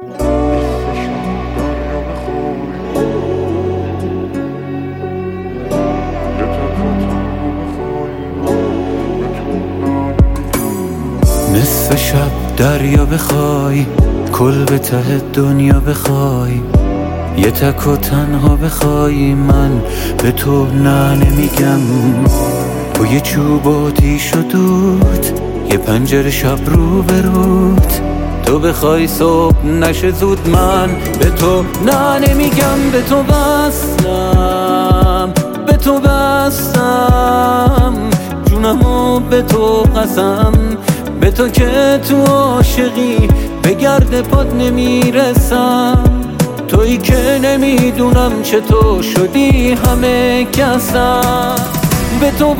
نصف شب دریا بخوای، کل به ته دنیا بخوای، یه تک و تنها بخوای، من به تو نه نمیگم. تو یه چوب آتیش و دود، یه پنجره شب رو برود، تو بخوای صبح نشه زود، من به تو نه نمیگم. به تو بستم، به تو بستم جونمو، به تو قسم، به تو که تو عاشقی به گرد پات نمیرسم. تویی که نمیدونم چطور شدی همه کسم. به تو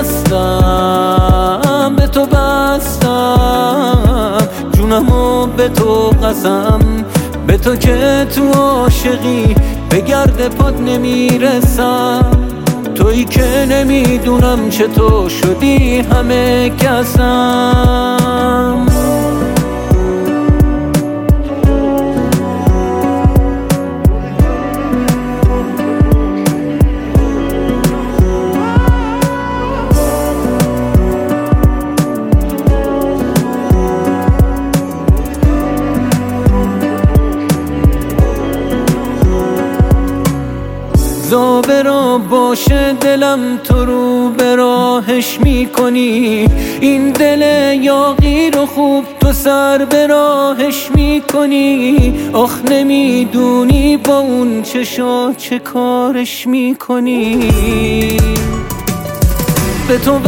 بستم، به تو بستم جونمو، به تو قسم، به تو که تو عاشقی به گرد پات نمیرسم. تویی که نمیدونم چطور شدی همه کسم. زابرا باشه دلم، تو رو به راهش میکنی، این دل یاغی رو خوب تو سر به راهش میکنی. آخ نمیدونی با اون چشا چه کارش میکنی. به تو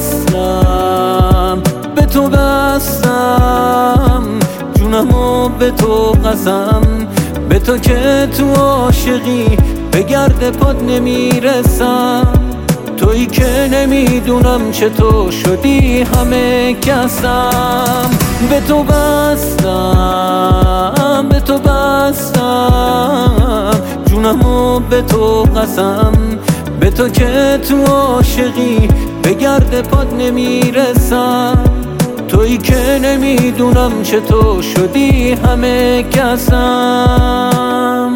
بستم، به تو بستم جونمو، به تو قسم، به تو که تو عاشقی به گرد پات نمیرسم. تویی که نمیدونم چطور شدی همه کسم. به تو بستم، به تو بستم جونمو، به تو قسم، به تو که تو عاشقی به گرد پات نمیرسم. تویی که نمیدونم چطور شدی همه کسم.